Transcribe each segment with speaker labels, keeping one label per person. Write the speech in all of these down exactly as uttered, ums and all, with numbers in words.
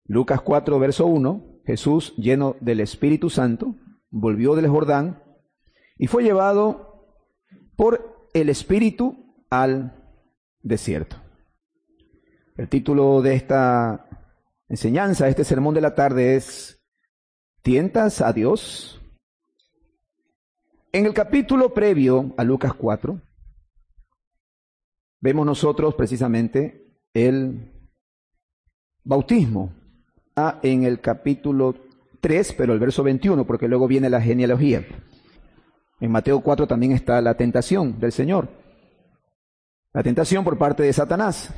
Speaker 1: Lucas cuatro, verso uno, Jesús, lleno del Espíritu Santo, volvió del Jordán y fue llevado por el Espíritu al desierto. El título de esta enseñanza, este sermón de la tarde es ¿Tientas a Dios? En el capítulo previo a Lucas cuatro, vemos nosotros precisamente el bautismo. Ah, en el capítulo tres, pero el verso veintiuno, porque luego viene la genealogía. En Mateo cuatro también está la tentación del Señor. La tentación por parte de Satanás.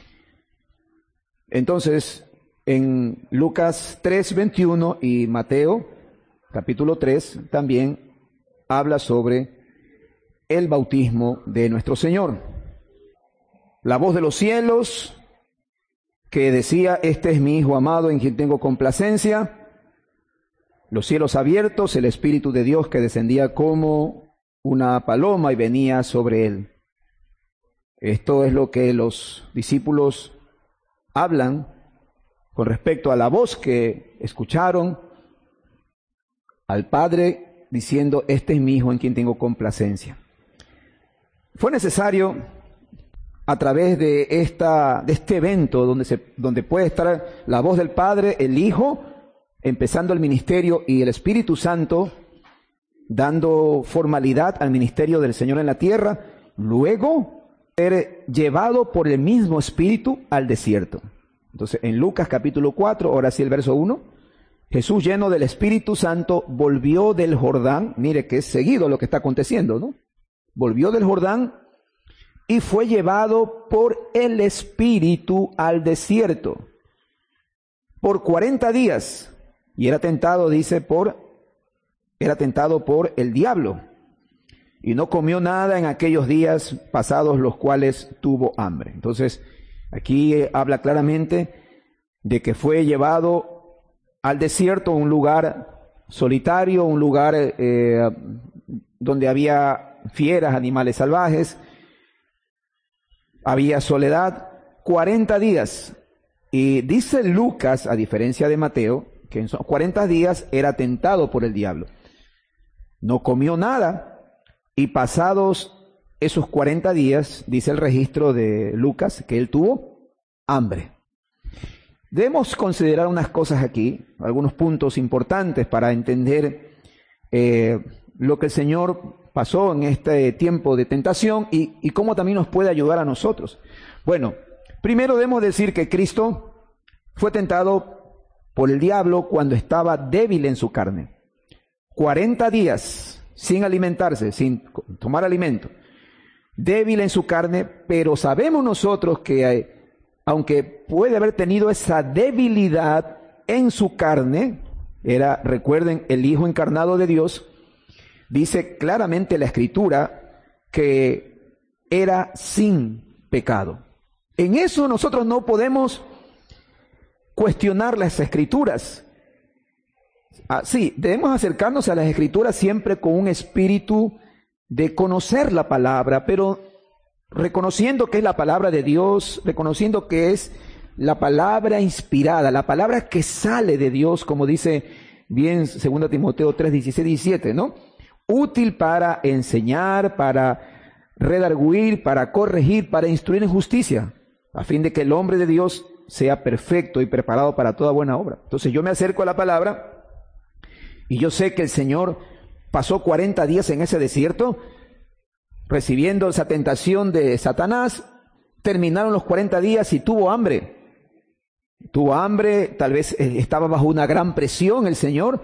Speaker 1: Entonces, en Lucas tres, veintiuno y Mateo capítulo tres también habla sobre el bautismo de nuestro Señor. La voz de los cielos que decía, este es mi Hijo amado en quien tengo complacencia. Los cielos abiertos, el Espíritu de Dios que descendía como una paloma y venía sobre él. Esto es lo que los discípulos hablan con respecto a la voz que escucharon al Padre diciendo, este es mi Hijo en quien tengo complacencia. Fue necesario a través de, esta, de este evento donde, se, donde puede estar la voz del Padre, el Hijo, empezando el ministerio y el Espíritu Santo dando formalidad al ministerio del Señor en la tierra, luego ser llevado por el mismo Espíritu al desierto. Entonces, en Lucas capítulo cuatro, ahora sí el verso uno, Jesús lleno del Espíritu Santo volvió del Jordán, mire que es seguido lo que está aconteciendo, ¿no? Volvió del Jordán y fue llevado por el Espíritu al desierto por cuarenta días. Y era tentado, dice, por, era tentado por el diablo. Y no comió nada en aquellos días pasados, los cuales tuvo hambre. Entonces, aquí eh, habla claramente de que fue llevado al desierto, un lugar solitario, un lugar eh, donde había fieras, animales salvajes, había soledad, cuarenta días. Y dice Lucas, a diferencia de Mateo, que en esos cuarenta días era tentado por el diablo. No comió nada y pasados esos cuarenta días, dice el registro de Lucas, que él tuvo hambre. Debemos considerar unas cosas aquí, algunos puntos importantes para entender eh, lo que el Señor pasó en este tiempo de tentación y, y cómo también nos puede ayudar a nosotros. Bueno, primero debemos decir que Cristo fue tentado por el diablo cuando estaba débil en su carne. cuarenta días sin alimentarse, sin tomar alimento. Débil en su carne, pero sabemos nosotros que eh, aunque puede haber tenido esa debilidad en su carne, era, recuerden, el Hijo encarnado de Dios, dice claramente la Escritura que era sin pecado. En eso nosotros no podemos cuestionar las Escrituras. Ah, sí, debemos acercarnos a las Escrituras siempre con un espíritu de conocer la palabra, pero reconociendo que es la palabra de Dios, reconociendo que es la palabra inspirada, la palabra que sale de Dios, como dice bien segunda Timoteo tres, dieciséis, diecisiete, ¿no? Útil para enseñar, para redarguir, para corregir, para instruir en justicia, a fin de que el hombre de Dios sea perfecto y preparado para toda buena obra. Entonces yo me acerco a la palabra y yo sé que el Señor pasó cuarenta días en ese desierto, recibiendo esa tentación de Satanás. Terminaron los cuarenta días y tuvo hambre. Tuvo hambre, tal vez estaba bajo una gran presión el Señor.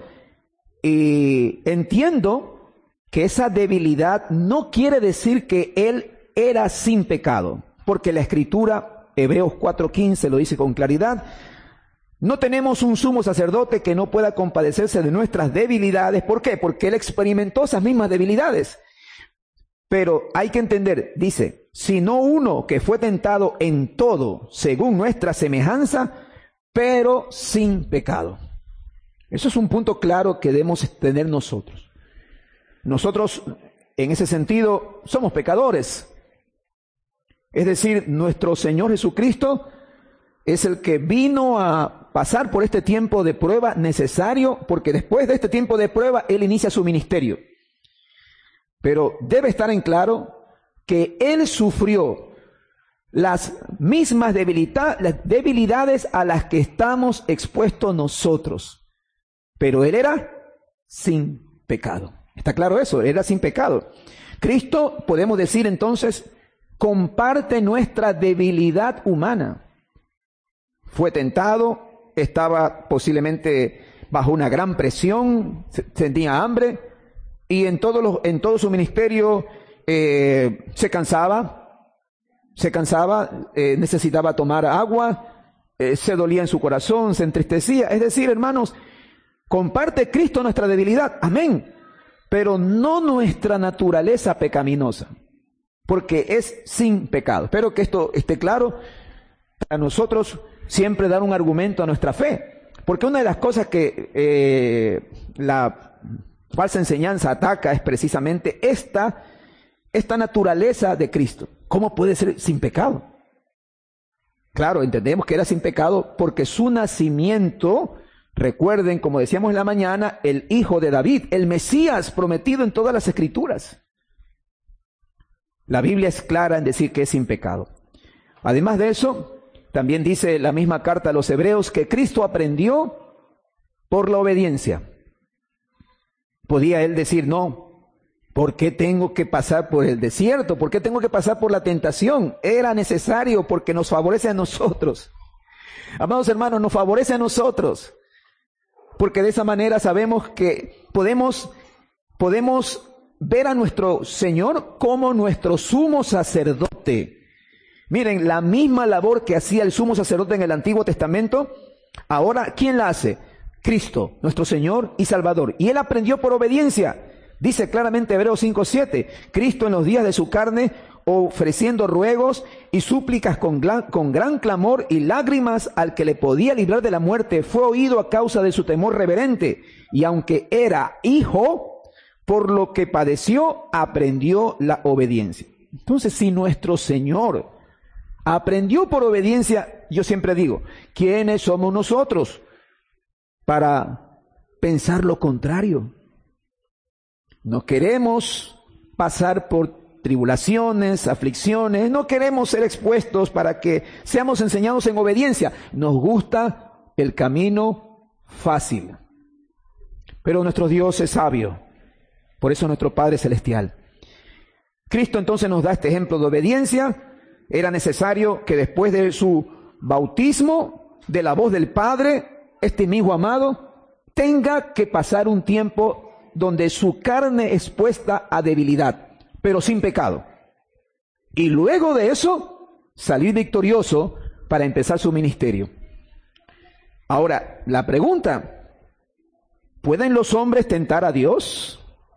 Speaker 1: Y entiendo que esa debilidad no quiere decir que él era sin pecado, porque la Escritura, Hebreos cuatro quince, lo dice con claridad. No tenemos un sumo sacerdote que no pueda compadecerse de nuestras debilidades. ¿Por qué? Porque él experimentó esas mismas debilidades. Pero hay que entender, dice, sino uno que fue tentado en todo según nuestra semejanza, pero sin pecado. Eso es un punto claro que debemos tener nosotros. Nosotros, en ese sentido, somos pecadores. Es decir, nuestro Señor Jesucristo es el que vino a pasar por este tiempo de prueba necesario, porque después de este tiempo de prueba, Él inicia su ministerio. Pero debe estar en claro que Él sufrió las mismas debilita- las debilidades a las que estamos expuestos nosotros. Pero Él era sin pecado. ¿Está claro eso? Él era sin pecado. Cristo, podemos decir entonces, comparte nuestra debilidad humana. Fue tentado, estaba posiblemente bajo una gran presión, sentía hambre y en, todos los, en todo su ministerio eh, se cansaba, se cansaba, eh, necesitaba tomar agua, eh, se dolía en su corazón, se entristecía. Es decir, hermanos, comparte Cristo nuestra debilidad, amén, pero no nuestra naturaleza pecaminosa, porque es sin pecado. Espero que esto esté claro para nosotros. Siempre dar un argumento a nuestra fe, porque una de las cosas que eh, la falsa enseñanza ataca es precisamente esta, esta naturaleza de Cristo. ¿Cómo puede ser sin pecado? Claro, entendemos que era sin pecado porque su nacimiento, recuerden, como decíamos en la mañana, el hijo de David, el Mesías prometido en todas las Escrituras. La Biblia es clara en decir que es sin pecado. Además de eso, también dice la misma carta a los Hebreos que Cristo aprendió por la obediencia. Podía él decir, no, ¿por qué tengo que pasar por el desierto? ¿Por qué tengo que pasar por la tentación? Era necesario porque nos favorece a nosotros. Amados hermanos, nos favorece a nosotros. Porque de esa manera sabemos que podemos, podemos ver a nuestro Señor como nuestro sumo sacerdote. Miren, la misma labor que hacía el sumo sacerdote en el Antiguo Testamento, ahora, ¿quién la hace? Cristo, nuestro Señor y Salvador. Y Él aprendió por obediencia. Dice claramente Hebreos cinco siete, Cristo en los días de su carne, ofreciendo ruegos y súplicas con, con gran clamor y lágrimas al que le podía librar de la muerte, fue oído a causa de su temor reverente. Y aunque era hijo, por lo que padeció, aprendió la obediencia. Entonces, si nuestro Señor aprendió por obediencia, yo siempre digo, ¿quiénes somos nosotros para pensar lo contrario? No queremos pasar por tribulaciones, aflicciones, no queremos ser expuestos para que seamos enseñados en obediencia. Nos gusta el camino fácil. Pero nuestro Dios es sabio, por eso nuestro Padre Celestial. Cristo entonces nos da este ejemplo de obediencia. Era necesario que después de su bautismo, de la voz del Padre, este mi hijo amado, tenga que pasar un tiempo donde su carne es puesta a debilidad, pero sin pecado. Y luego de eso, salir victorioso para empezar su ministerio. Ahora, la pregunta, ¿pueden los hombres tentar a Dios?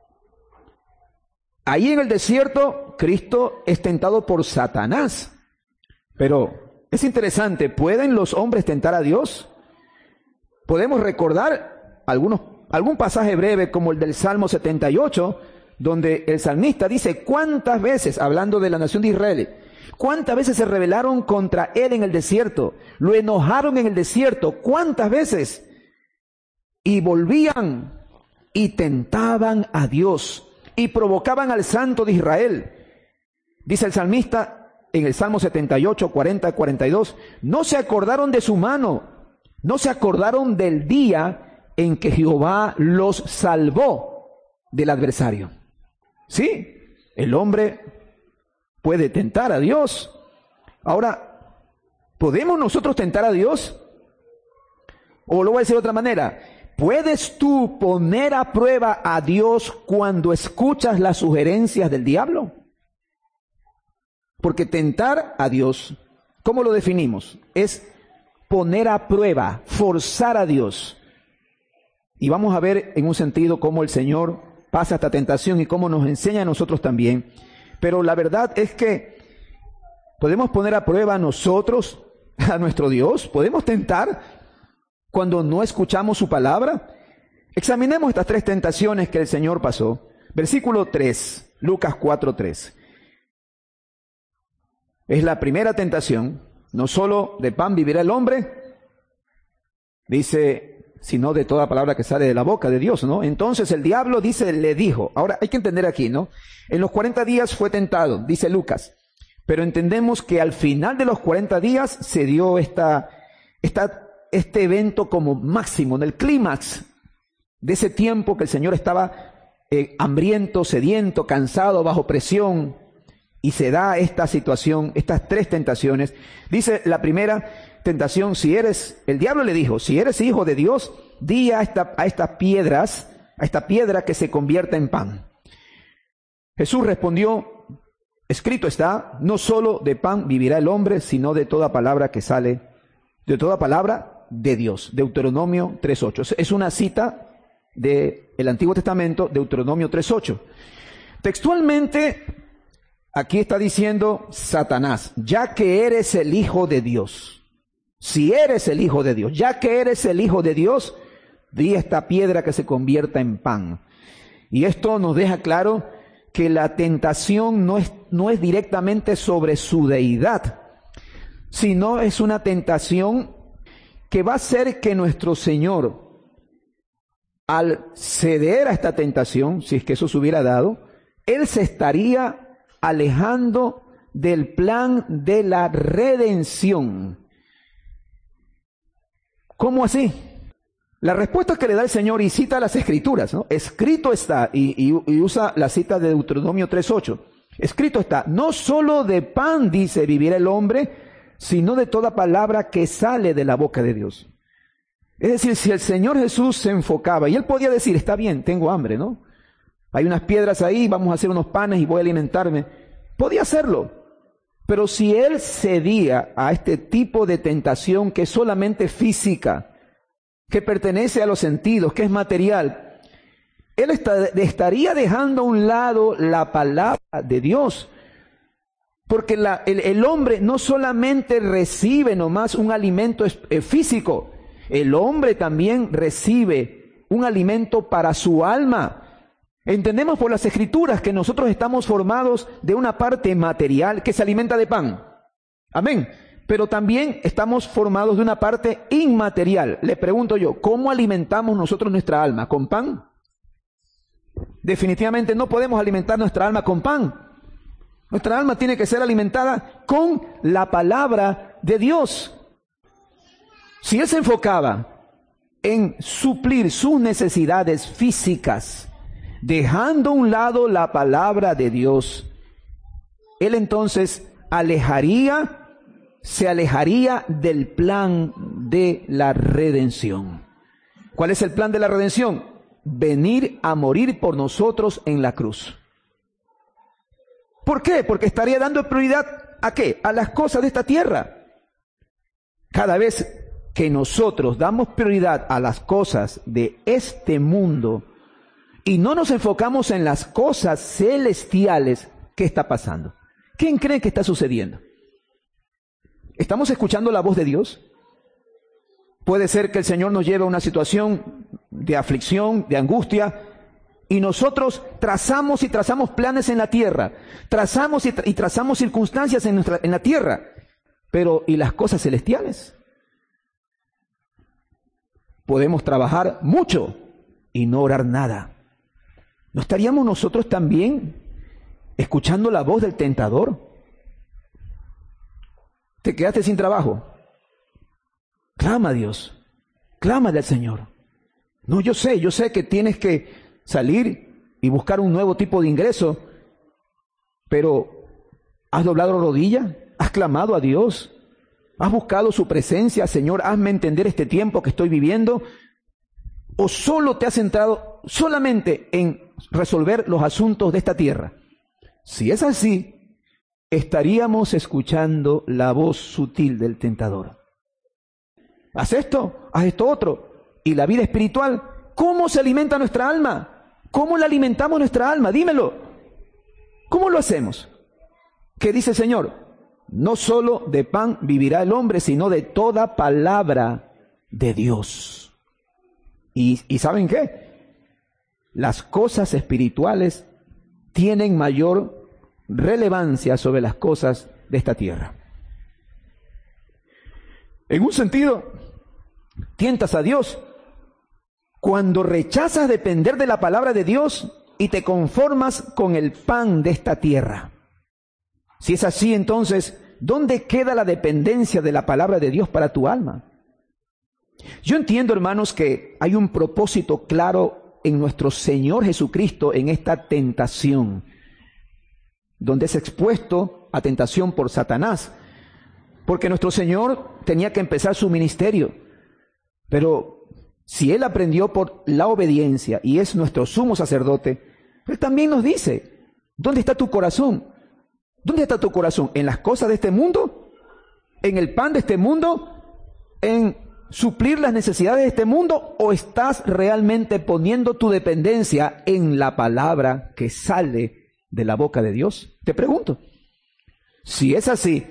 Speaker 1: Ahí en el desierto, Cristo es tentado por Satanás. Pero es interesante, ¿pueden los hombres tentar a Dios? Podemos recordar algunos, algún pasaje breve como el del Salmo setenta y ocho, donde el salmista dice, ¿cuántas veces, hablando de la nación de Israel, cuántas veces se rebelaron contra él en el desierto? Lo enojaron en el desierto, ¿cuántas veces? Y volvían y tentaban a Dios y provocaban al Santo de Israel. Dice el salmista en el Salmo setenta y ocho, cuarenta, cuarenta y dos, no se acordaron de su mano, no se acordaron del día en que Jehová los salvó del adversario. Sí, el hombre puede tentar a Dios. Ahora, ¿podemos nosotros tentar a Dios? O lo voy a decir de otra manera, ¿puedes tú poner a prueba a Dios cuando escuchas las sugerencias del diablo? Porque tentar a Dios, ¿cómo lo definimos? Es poner a prueba, forzar a Dios. Y vamos a ver en un sentido cómo el Señor pasa esta tentación y cómo nos enseña a nosotros también. Pero la verdad es que podemos poner a prueba a nosotros, a nuestro Dios, podemos tentar cuando no escuchamos su palabra. Examinemos estas tres tentaciones que el Señor pasó. Versículo tres, Lucas cuatro tres. Es la primera tentación, no solo de pan vivirá el hombre, dice, sino de toda palabra que sale de la boca de Dios, ¿no? Entonces el diablo, dice, le dijo. Ahora hay que entender aquí, ¿no? En los cuarenta días fue tentado, dice Lucas. Pero entendemos que al final de los cuarenta días se dio esta, esta, este evento como máximo, en el clímax de ese tiempo que el Señor estaba eh, hambriento, sediento, cansado, bajo presión, y se da esta situación, estas tres tentaciones. Dice la primera tentación, si eres, el diablo le dijo, si eres hijo de Dios, di a, esta, a estas piedras, a esta piedra que se convierta en pan. Jesús respondió, escrito está, no solo de pan vivirá el hombre, sino de toda palabra que sale, de toda palabra de Dios. Deuteronomio tres ocho. Es una cita del Antiguo Testamento, Deuteronomio tres ocho. Textualmente, aquí está diciendo Satanás, ya que eres el Hijo de Dios, si eres el Hijo de Dios, ya que eres el Hijo de Dios, di esta piedra que se convierta en pan. Y esto nos deja claro que la tentación no es, no es directamente sobre su deidad, sino es una tentación que va a hacer que nuestro Señor, al ceder a esta tentación, si es que eso se hubiera dado, Él se estaría alejando del plan de la redención. ¿Cómo así? La respuesta que le da el Señor, y cita las Escrituras, ¿no? Escrito está, y, y, y usa la cita de Deuteronomio tres ocho. Escrito está, no solo de pan, dice, vivirá el hombre, sino de toda palabra que sale de la boca de Dios. Es decir, si el Señor Jesús se enfocaba, y Él podía decir, está bien, tengo hambre, ¿no? Hay unas piedras ahí, vamos a hacer unos panes y voy a alimentarme. Podía hacerlo. Pero si Él cedía a este tipo de tentación que es solamente física, que pertenece a los sentidos, que es material, Él está, estaría dejando a un lado la palabra de Dios. Porque la, el, el hombre no solamente recibe nomás un alimento eh, físico, el hombre también recibe un alimento para su alma. Entendemos por las Escrituras que nosotros estamos formados de una parte material que se alimenta de pan. Amén. Pero también estamos formados de una parte inmaterial. Le pregunto yo, ¿cómo alimentamos nosotros nuestra alma? ¿Con pan? Definitivamente no podemos alimentar nuestra alma con pan. Nuestra alma tiene que ser alimentada con la palabra de Dios. Si Él se enfocaba en suplir sus necesidades físicas, dejando a un lado la palabra de Dios, Él entonces alejaría se alejaría del plan de la redención. ¿Cuál es el plan de la redención? Venir a morir por nosotros en la cruz. ¿Por qué? Porque estaría dando prioridad ¿a qué? A las cosas de esta tierra. Cada vez que nosotros damos prioridad a las cosas de este mundo y no nos enfocamos en las cosas celestiales, ¿qué está pasando? ¿Quién cree que está sucediendo? ¿Estamos escuchando la voz de Dios? Puede ser que el Señor nos lleve a una situación de aflicción, de angustia, y nosotros trazamos y trazamos planes en la tierra, trazamos y, tra y trazamos circunstancias en, nuestra, en la tierra, pero ¿y las cosas celestiales? Podemos trabajar mucho y no orar nada. ¿No estaríamos nosotros también escuchando la voz del tentador? ¿Te quedaste sin trabajo? Clama a Dios, clámale al Señor. No, yo sé, yo sé que tienes que salir y buscar un nuevo tipo de ingreso, pero ¿has doblado la rodilla? ¿Has clamado a Dios? ¿Has buscado su presencia? Señor, hazme entender este tiempo que estoy viviendo. ¿O solo te has centrado solamente en resolver los asuntos de esta tierra? Si es así, estaríamos escuchando la voz sutil del tentador. Haz esto, haz esto otro. Y la vida espiritual, ¿cómo se alimenta nuestra alma? ¿Cómo la alimentamos nuestra alma? Dímelo. ¿Cómo lo hacemos? ¿Qué dice el Señor? No solo de pan vivirá el hombre, sino de toda palabra de Dios. ¿Y, y saben qué? Las cosas espirituales tienen mayor relevancia sobre las cosas de esta tierra. En un sentido, tientas a Dios cuando rechazas depender de la palabra de Dios y te conformas con el pan de esta tierra. Si es así, entonces, ¿dónde queda la dependencia de la palabra de Dios para tu alma? Yo entiendo, hermanos, que hay un propósito claro en nuestro Señor Jesucristo en esta tentación, donde es expuesto a tentación por Satanás, porque nuestro Señor tenía que empezar su ministerio, pero si Él aprendió por la obediencia y es nuestro sumo sacerdote, Él también nos dice, ¿dónde está tu corazón? ¿Dónde está tu corazón? ¿En las cosas de este mundo? ¿En el pan de este mundo? ¿En suplir las necesidades de este mundo? ¿O estás realmente poniendo tu dependencia en la palabra que sale de la boca de Dios? Te pregunto. Si es así,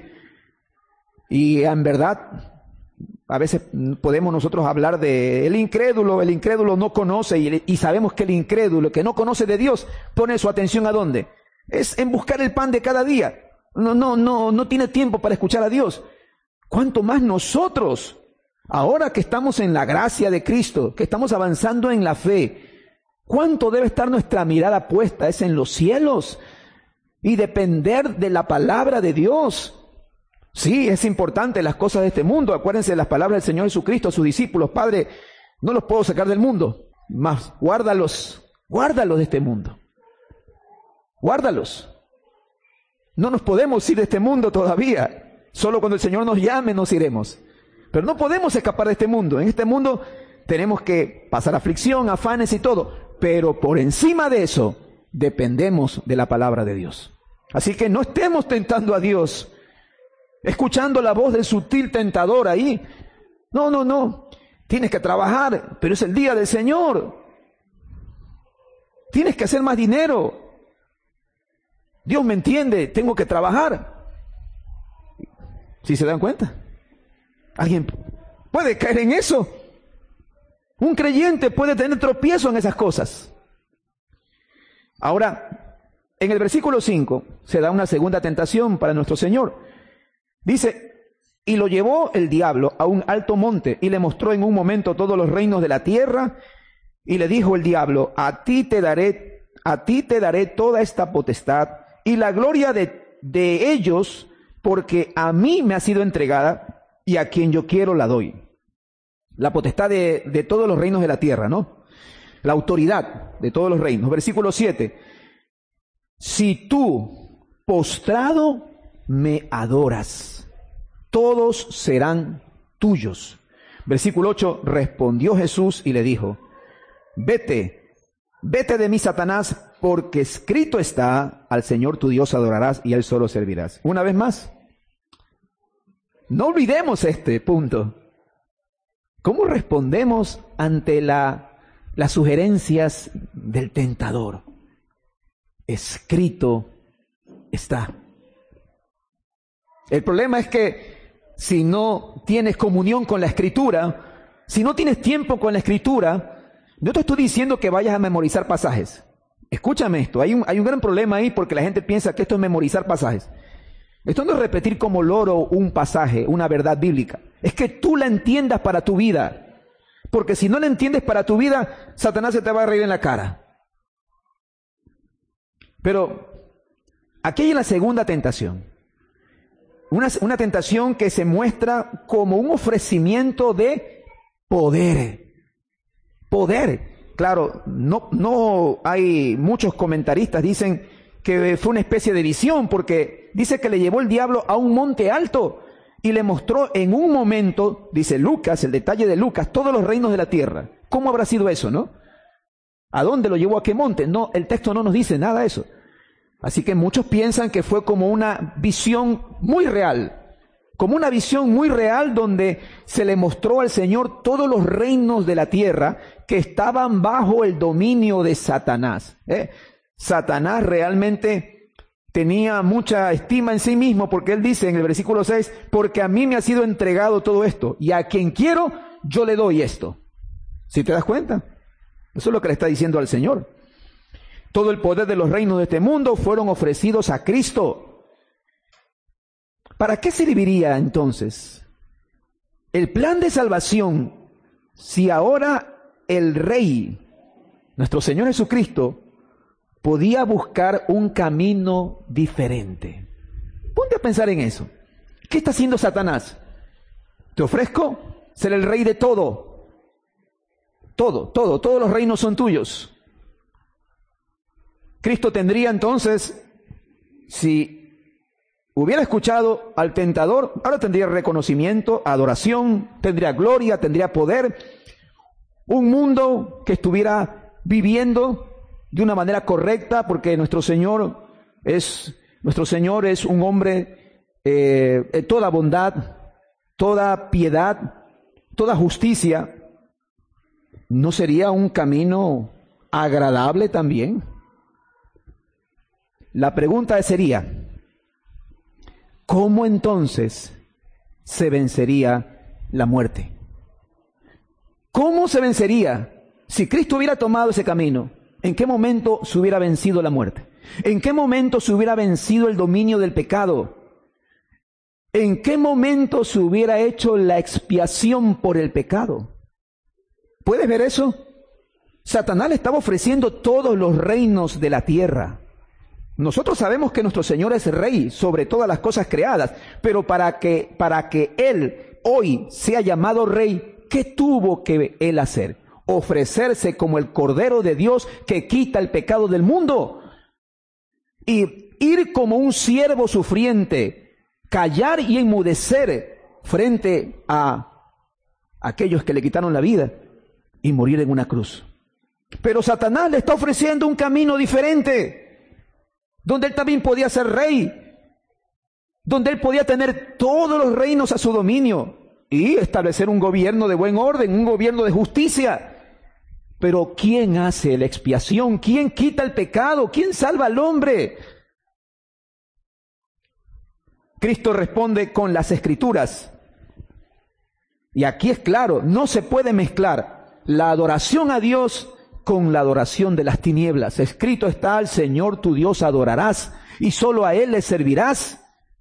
Speaker 1: y en verdad a veces podemos nosotros hablar de el incrédulo, el incrédulo no conoce, y, y sabemos que el incrédulo que no conoce de Dios pone su atención ¿a dónde? Es en buscar el pan de cada día. No, no, no, no tiene tiempo para escuchar a Dios. ¿Cuánto más nosotros, ahora que estamos en la gracia de Cristo, que estamos avanzando en la fe, cuánto debe estar nuestra mirada puesta? Es en los cielos y depender de la palabra de Dios. Sí, es importante las cosas de este mundo. Acuérdense de las palabras del Señor Jesucristo a sus discípulos: Padre, no los puedo sacar del mundo, mas guárdalos, guárdalos de este mundo. Guárdalos. No nos podemos ir de este mundo todavía. Solo cuando el Señor nos llame nos iremos. Pero no podemos escapar de este mundo. En este mundo tenemos que pasar aflicción, afanes y todo. Pero por encima de eso, dependemos de la palabra de Dios. Así que no estemos tentando a Dios, escuchando la voz del sutil tentador ahí. No, no, no. Tienes que trabajar, pero es el día del Señor. Tienes que hacer más dinero. Dios me entiende, tengo que trabajar. ¿Sí se dan cuenta? ¿Alguien puede caer en eso? Un creyente puede tener tropiezo en esas cosas. Ahora, en el versículo cinco se da una segunda tentación para nuestro Señor. Dice: y lo llevó el diablo a un alto monte y le mostró en un momento todos los reinos de la tierra, y le dijo el diablo: a ti te daré, a ti te daré toda esta potestad y la gloria de, de ellos, porque a mí me ha sido entregada y a quien yo quiero la doy. La potestad de, de todos los reinos de la tierra, ¿no? La autoridad de todos los reinos. Versículo siete. Si tú, postrado, me adoras, todos serán tuyos. Versículo ocho. Respondió Jesús y le dijo: vete, vete de mí, Satanás, porque escrito está: al Señor tu Dios adorarás y a Él solo servirás. Una vez más, no olvidemos este punto. ¿Cómo respondemos ante la, las sugerencias del tentador? Escrito está. El problema es que si no tienes comunión con la Escritura, si no tienes tiempo con la Escritura, no te estoy diciendo que vayas a memorizar pasajes. Escúchame esto, hay un, hay un gran problema ahí porque la gente piensa que esto es memorizar pasajes. Esto no es repetir como loro un pasaje, una verdad bíblica. Es que tú la entiendas para tu vida. Porque si no la entiendes para tu vida, Satanás se te va a reír en la cara. Pero aquí hay la segunda tentación. Una, una tentación que se muestra como un ofrecimiento de poder. Poder. Claro, no, no hay muchos comentaristas dicen que fue una especie de visión, porque dice que le llevó el diablo a un monte alto y le mostró en un momento, dice Lucas, el detalle de Lucas, todos los reinos de la tierra. ¿Cómo habrá sido eso, no? ¿A dónde lo llevó? ¿A qué monte? No, el texto no nos dice nada de eso. Así que muchos piensan que fue como una visión muy real, como una visión muy real donde se le mostró al Señor todos los reinos de la tierra que estaban bajo el dominio de Satanás. ¿Eh? Satanás realmente tenía mucha estima en sí mismo, porque él dice en el versículo seis, porque a mí me ha sido entregado todo esto, y a quien quiero, yo le doy esto. ¿Sí te das cuenta? Eso es lo que le está diciendo al Señor. Todo el poder de los reinos de este mundo fueron ofrecidos a Cristo. ¿Para qué serviría entonces El plan de salvación, si ahora el Rey, nuestro Señor Jesucristo, podía buscar un camino diferente. Ponte a pensar en eso. ¿Qué está haciendo Satanás? Te ofrezco ser el rey de todo. Todo, todo, todos los reinos son tuyos. Cristo tendría entonces, si hubiera escuchado al tentador, ahora tendría reconocimiento, adoración, tendría gloria, tendría poder, un mundo que estuviera viviendo de una manera correcta, porque nuestro Señor es, nuestro Señor es un hombre eh, de toda bondad, toda piedad, toda justicia. ¿No sería un camino agradable también? La pregunta sería, ¿cómo entonces se vencería la muerte? ¿Cómo se vencería si Cristo hubiera tomado ese camino? ¿En qué momento se hubiera vencido la muerte? ¿En qué momento se hubiera vencido el dominio del pecado? ¿En qué momento se hubiera hecho la expiación por el pecado? ¿Puedes ver eso? Satanás le estaba ofreciendo todos los reinos de la tierra. Nosotros sabemos que nuestro Señor es rey sobre todas las cosas creadas, pero para que, para que Él hoy sea llamado rey, ¿qué tuvo que Él hacer? Ofrecerse como el Cordero de Dios que quita el pecado del mundo. Y ir como un siervo sufriente, callar y enmudecer frente a aquellos que le quitaron la vida y morir en una cruz. Pero Satanás le está ofreciendo un camino diferente, donde él también podía ser rey, donde él podía tener todos los reinos a su dominio y establecer un gobierno de buen orden, un gobierno de justicia. Pero ¿quién hace la expiación? ¿Quién quita el pecado? ¿Quién salva al hombre? Cristo responde con las Escrituras. Y aquí es claro, no se puede mezclar la adoración a Dios con la adoración de las tinieblas. Escrito está: al Señor tu Dios adorarás y solo a Él le servirás.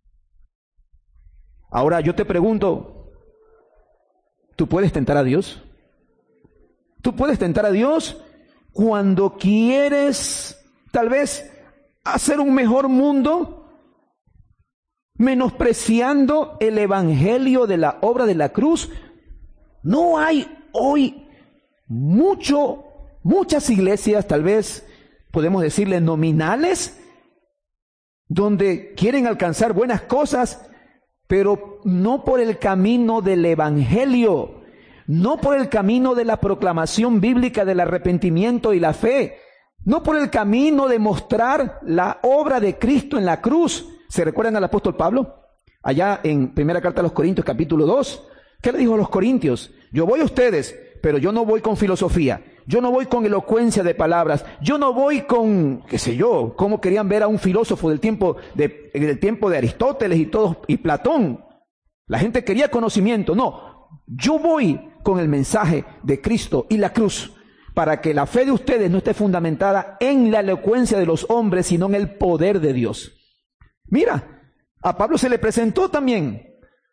Speaker 1: Ahora yo te pregunto, ¿tú puedes tentar a Dios? ¿Tú puedes tentar a Dios cuando quieres tal vez hacer un mejor mundo, menospreciando el evangelio de la obra de la cruz? No hay hoy mucho Muchas iglesias, tal vez podemos decirle nominales, donde quieren alcanzar buenas cosas, pero no por el camino del evangelio, no por el camino de la proclamación bíblica del arrepentimiento y la fe, no por el camino de mostrar la obra de Cristo en la cruz. ¿Se recuerdan al apóstol Pablo? Allá en Primera Carta a los Corintios, capítulo dos. ¿Qué le dijo a los corintios? Yo voy a ustedes, pero yo no voy con filosofía. Yo no voy con elocuencia de palabras. Yo no voy con, qué sé yo, cómo querían ver a un filósofo del tiempo de, del tiempo de Aristóteles y todos, y Platón. La gente quería conocimiento. No, yo voy con el mensaje de Cristo y la cruz, para que la fe de ustedes no esté fundamentada en la elocuencia de los hombres, sino en el poder de Dios. Mira, a Pablo se le presentó también.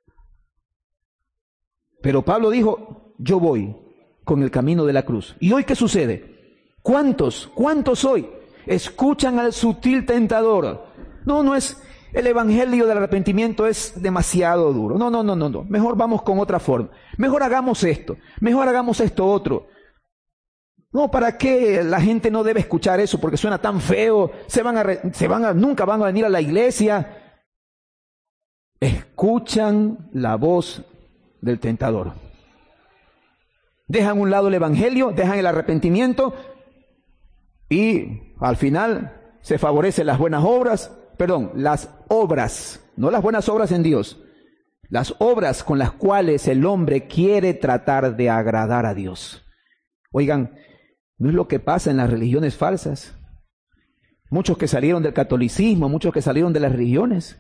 Speaker 1: Pero Pablo dijo, yo voy con el camino de la cruz. ¿Y hoy qué sucede? ¿Cuántos, cuántos hoy escuchan al sutil tentador? No, no es, el evangelio del arrepentimiento es demasiado duro. No, no, no, no, no. Mejor vamos con otra forma. Mejor hagamos esto. Mejor hagamos esto otro. No, ¿para qué? La gente no debe escuchar eso porque suena tan feo. Se van a, re, se van a, nunca van a venir a la iglesia. Escuchan la voz del tentador. Dejan a un lado el evangelio, dejan el arrepentimiento y al final se favorecen las buenas obras, perdón, las obras, no las buenas obras en Dios, las obras con las cuales el hombre quiere tratar de agradar a Dios. Oigan, ¿no es lo que pasa en las religiones falsas? Muchos que salieron del catolicismo, muchos que salieron de las religiones.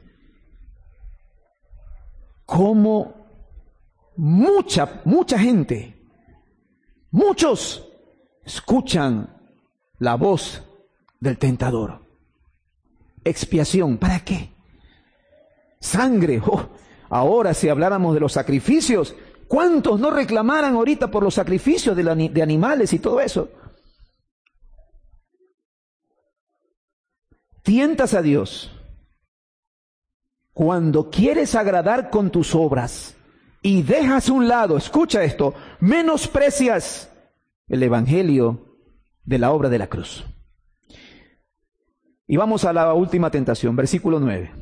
Speaker 1: Como mucha, mucha gente, muchos escuchan la voz del tentador. Expiación, ¿para qué? Sangre. Oh, ahora si habláramos de los sacrificios, ¿Cuántos no reclamaran ahorita por los sacrificios de, la, de animales y todo eso? Tientas a Dios cuando quieres agradar con tus obras y dejas a un lado, escucha esto, menosprecias el evangelio de la obra de la cruz. Y vamos a la última tentación, versículo nueve.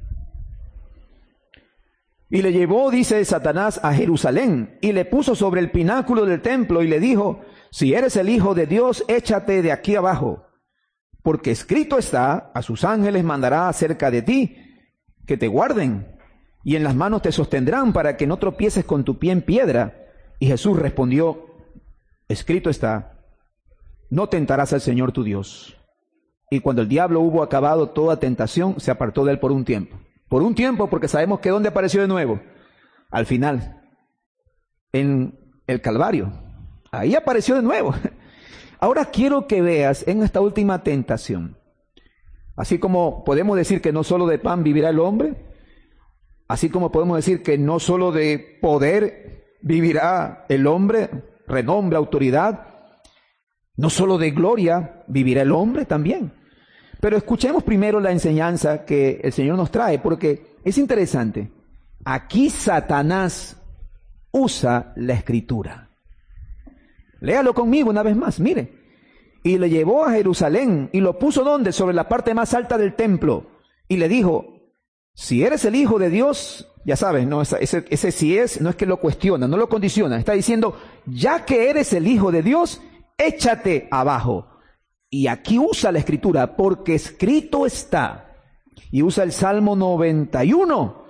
Speaker 1: Y le llevó, dice Satanás, a Jerusalén, y le puso sobre el pináculo del templo, y le dijo, si eres el Hijo de Dios, échate de aquí abajo, porque escrito está, a sus ángeles mandará acerca de ti, que te guarden, y en las manos te sostendrán, para que no tropieces con tu pie en piedra. Y Jesús respondió, escrito está, no tentarás al Señor tu Dios. Y cuando el diablo hubo acabado toda tentación, se apartó de él por un tiempo. Por un tiempo, porque sabemos que ¿dónde apareció de nuevo? Al final, en el Calvario. Ahí apareció de nuevo. Ahora quiero que veas en esta última tentación, así como podemos decir que no solo de pan vivirá el hombre, así como podemos decir que no solo de poder vivirá el hombre, renombre, autoridad, no solo de gloria vivirá el hombre también. Pero escuchemos primero la enseñanza que el Señor nos trae, porque es interesante. Aquí Satanás usa la Escritura. Léalo conmigo una vez más, mire. Y le llevó a Jerusalén y lo puso ¿dónde? Sobre la parte más alta del templo. Y le dijo, si eres el Hijo de Dios, ya sabes, no, ese, ese si es, no es que lo cuestiona, no lo condiciona. Está diciendo, ya que eres el Hijo de Dios, échate abajo. Y aquí usa la Escritura, porque escrito está. Y usa el Salmo noventa y uno.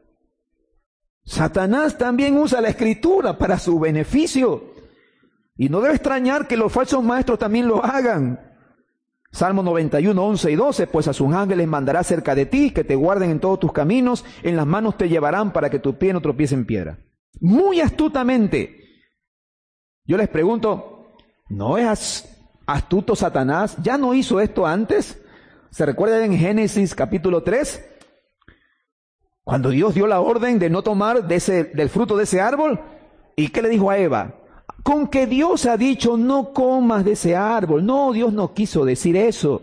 Speaker 1: Satanás también usa la Escritura para su beneficio. Y no debe extrañar que los falsos maestros también lo hagan. Salmo noventa y uno, once y doce, pues a sus ángeles mandará cerca de ti, que te guarden en todos tus caminos, en las manos te llevarán para que tu pie no tropiece en piedra. Muy astutamente. Yo les pregunto, ¿no es astuto Satanás? ¿Ya no hizo esto antes? ¿Se recuerdan en Génesis capítulo tres? Cuando Dios dio la orden de no tomar de ese, del fruto de ese árbol. ¿Y qué le dijo a Eva? Con que Dios ha dicho no comas de ese árbol. No, Dios no quiso decir eso.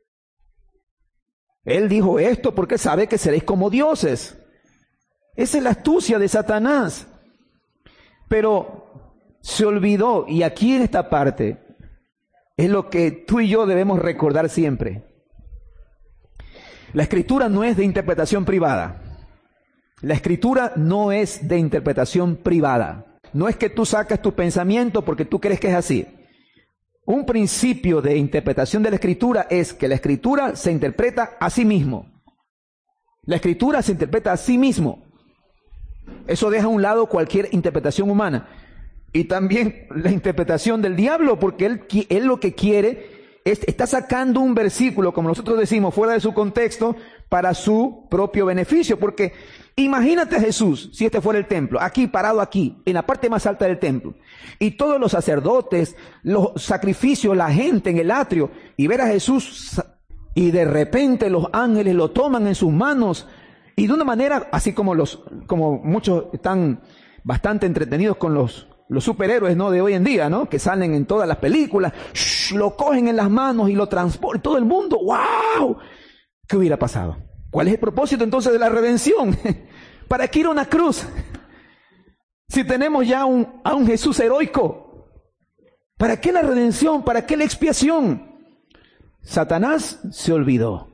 Speaker 1: Él dijo esto porque sabe que seréis como dioses. Esa es la astucia de Satanás. Pero se olvidó, y aquí en esta parte es lo que tú y yo debemos recordar siempre. La Escritura no es de interpretación privada. La Escritura no es de interpretación privada. No es que tú sacas tu pensamiento porque tú crees que es así. Un principio de interpretación de la Escritura es que la Escritura se interpreta a sí mismo. La Escritura se interpreta a sí mismo. Eso deja a un lado cualquier interpretación humana. Y también la interpretación del diablo, porque él, él lo que quiere es, está sacando un versículo, como nosotros decimos, fuera de su contexto, para su propio beneficio. Porque imagínate a Jesús, si este fuera el templo, aquí, parado aquí, en la parte más alta del templo, y todos los sacerdotes, los sacrificios, la gente en el atrio, y ver a Jesús, y de repente los ángeles lo toman en sus manos, y de una manera, así como los, como muchos están bastante entretenidos con los Los superhéroes, ¿no?, de hoy en día, ¿no?, que salen en todas las películas, shh, lo cogen en las manos y lo transportan, todo el mundo, ¡wow! ¿Qué hubiera pasado? ¿Cuál es el propósito entonces de la redención? ¿Para qué ir a una cruz? Si tenemos ya un, a un Jesús heroico, ¿para qué la redención? ¿Para qué la expiación? Satanás se olvidó.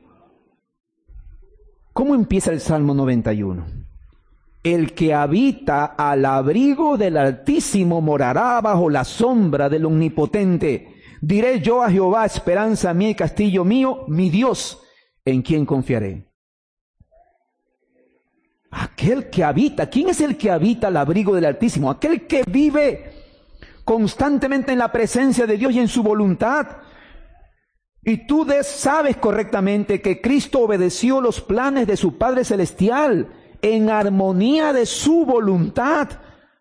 Speaker 1: ¿Cómo empieza el Salmo noventa y uno? El que habita al abrigo del Altísimo morará bajo la sombra del Omnipotente. Diré yo a Jehová, esperanza mía y castillo mío, mi Dios, en quien confiaré. Aquel que habita, ¿quién es el que habita al abrigo del Altísimo? Aquel que vive constantemente en la presencia de Dios y en su voluntad. Y tú des, sabes correctamente que Cristo obedeció los planes de su Padre Celestial en armonía de su voluntad.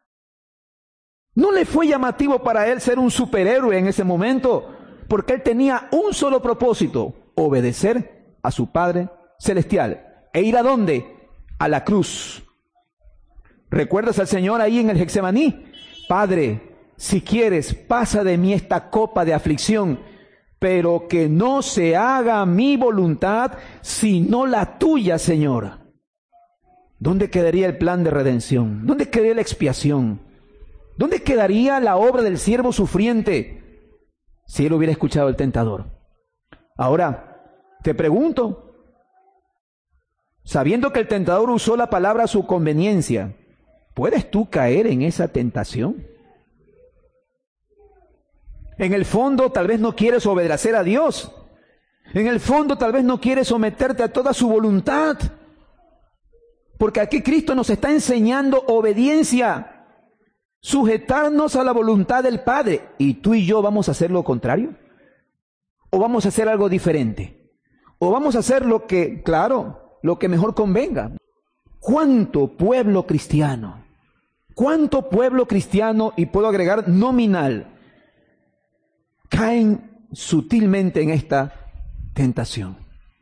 Speaker 1: No le fue llamativo para él ser un superhéroe en ese momento, porque él tenía un solo propósito: obedecer a su Padre Celestial. ¿E ir a dónde? A la cruz. ¿Recuerdas al Señor ahí en el Getsemaní? Padre, si quieres, pasa de mí esta copa de aflicción, pero que no se haga mi voluntad, sino la tuya, Señor. ¿Dónde quedaría el plan de redención? ¿Dónde quedaría la expiación? ¿Dónde quedaría la obra del siervo sufriente si él hubiera escuchado al tentador? Ahora, te pregunto, sabiendo que el tentador usó la palabra a su conveniencia, ¿puedes tú caer en esa tentación? En el fondo tal vez no quieres obedecer a Dios. En el fondo tal vez no quieres someterte a toda su voluntad. Porque aquí Cristo nos está enseñando obediencia, sujetarnos a la voluntad del Padre. ¿Y tú y yo vamos a hacer lo contrario? ¿O vamos a hacer algo diferente? ¿O vamos a hacer lo que, claro, lo que mejor convenga? ¿Cuánto pueblo cristiano? ¿Cuánto pueblo cristiano, y puedo agregar nominal, caen sutilmente en esta tentación?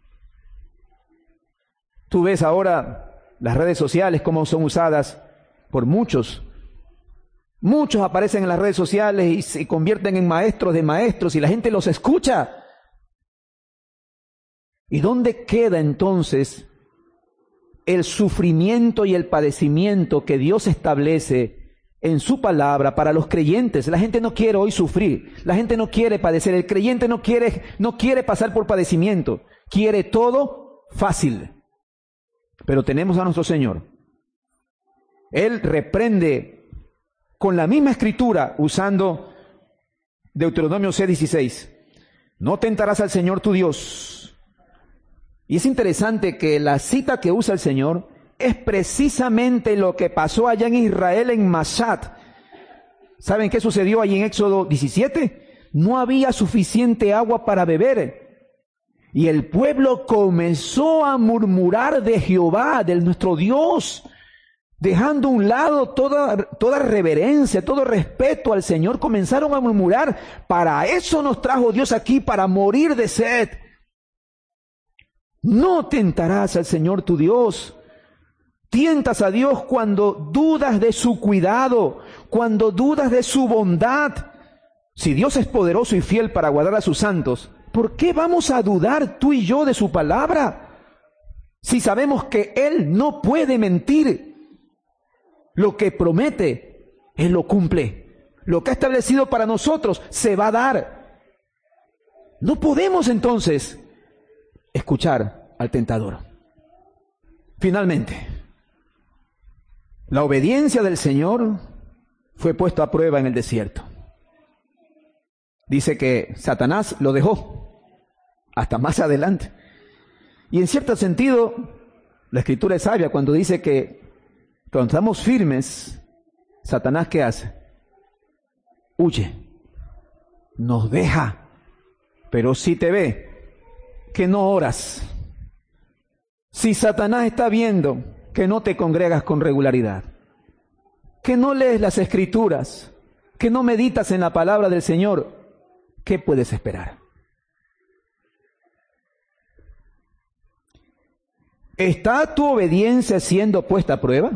Speaker 1: Tú ves ahora las redes sociales, cómo son usadas por muchos. Muchos aparecen en las redes sociales y se convierten en maestros de maestros y la gente los escucha. ¿Y dónde queda entonces el sufrimiento y el padecimiento que Dios establece en su palabra para los creyentes? La gente no quiere hoy sufrir, la gente no quiere padecer, el creyente no quiere, no quiere pasar por padecimiento, quiere todo fácil. Pero tenemos a nuestro Señor. Él reprende con la misma escritura, usando Deuteronomio seis dieciséis. No tentarás al Señor tu Dios. Y es interesante que la cita que usa el Señor es precisamente lo que pasó allá en Israel, en Mashat. ¿Saben qué sucedió allí en Éxodo diecisiete? No había suficiente agua para beber. Y el pueblo comenzó a murmurar de Jehová, de nuestro Dios, dejando a un lado toda, toda reverencia, todo respeto al Señor. Comenzaron a murmurar. Para eso nos trajo Dios aquí, para morir de sed. No tentarás al Señor tu Dios. Tientas a Dios cuando dudas de su cuidado, cuando dudas de su bondad. Si Dios es poderoso y fiel para guardar a sus santos, ¿por qué vamos a dudar tú y yo de su palabra? Si sabemos que Él no puede mentir. Lo que promete, Él lo cumple. Lo que ha establecido para nosotros se va a dar. No podemos entonces escuchar al tentador. Finalmente, la obediencia del Señor fue puesta a prueba en el desierto. Dice que Satanás lo dejó hasta más adelante. Y en cierto sentido, la Escritura es sabia cuando dice que cuando estamos firmes, Satanás, ¿qué hace? Huye, nos deja. Pero si te ve que no oras, si Satanás está viendo que no te congregas con regularidad, que no lees las Escrituras, que no meditas en la palabra del Señor, ¿qué puedes esperar? ¿Está tu obediencia siendo puesta a prueba?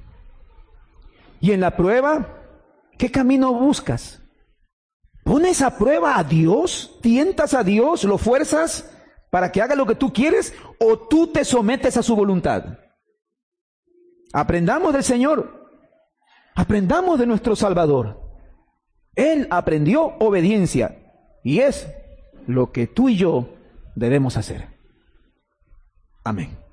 Speaker 1: Y en la prueba, ¿qué camino buscas? ¿Pones a prueba a Dios? ¿Tientas a Dios? ¿Lo fuerzas para que haga lo que tú quieres? ¿O tú te sometes a su voluntad? Aprendamos del Señor. Aprendamos de nuestro Salvador. Él aprendió obediencia. Y es lo que tú y yo debemos hacer. Amén.